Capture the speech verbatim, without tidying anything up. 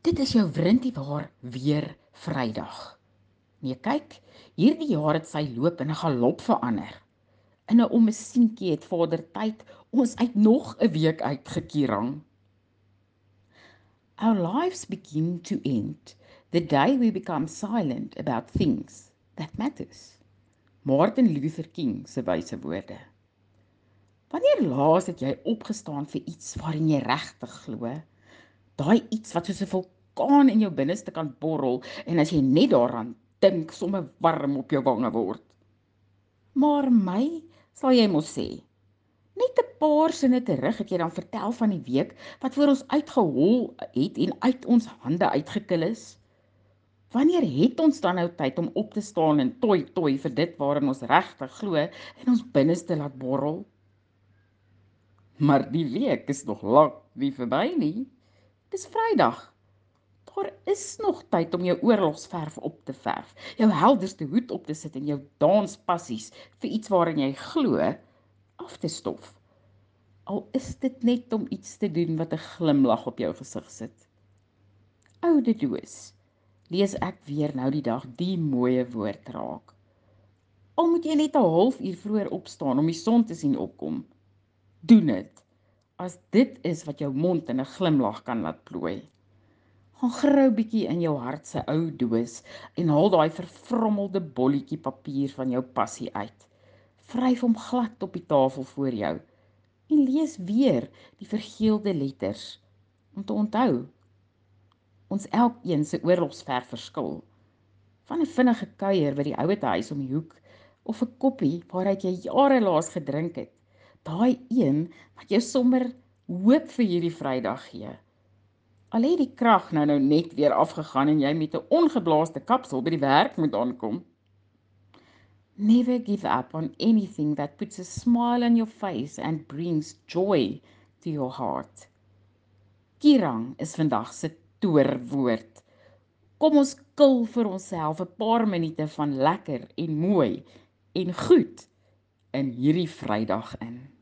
Dit is jou wrintie waar weer Vrydag. Nee, kyk, hierdie jaar het sy loop in 'n galop verander. In 'n ommesientjie het Vader Tyd ons uit nog 'n week uitgekierang. Our lives begin to end the day we become silent about things that matters. Martin Luther King se wyse woorde. Wanneer laas het jy opgestaan vir iets waarin jy regtig glo? Daai iets wat soos 'n vulkaan in jou binneste kan borrel en as jy net daaraan dink, sommer warm op jou wange word. Maar my, sal jy mos sê. Net 'n paar sinne terug het jy dan vertel van die week wat voor ons uitgehol het en uit ons hande uitgekil is. Wanneer het ons dan nou tyd om op te staan en toi toi vir dit waarin ons regtig glo en ons binneste laat borrel? Maar die week is nog lank nie verby nie. Dis Vrydag. Daar is nog tyd om jou oorlogsverf op te verf, jou helderste hoed op te sit en jou danspassies vir iets waarin jy glo af te stof. Al is dit net om iets te doen wat 'n glimlag op jou gesig sit. Oude doos, lees ek weer nou die dag die mooie woord raak. Al moet jy net 'n halfuur vroeër opstaan om die son te sien opkom. Doen dit, as dit is wat jou mond in 'n glimlag kan laat plooi. Gaan grou bietjie in jou hart se ou doos en haal daai vervrommelde bolletjie papier van jou passie uit. Vryf hom glad op die tafel voor jou en lees weer die vergeelde letters om te onthou. Ons elkeen se oorlogsverf verskil. Van 'n vinnige kuier by die ouete huis om die hoek of 'n koppie waaruit jy jare laas gedrink het. Daai een wat jou sommer hoop vir hierdie Vrydag gee. Al het die krag nou nou net weer afgegaan en jy met 'n ongeblaaste kapsel by die werk moet aankom. Never give up on anything that puts a smile on your face and brings joy to your heart. Kierang is vandag se toorwoord. Kom ons kil vir onsself 'n paar minute van lekker en mooi en goed in hierdie Vrydag in.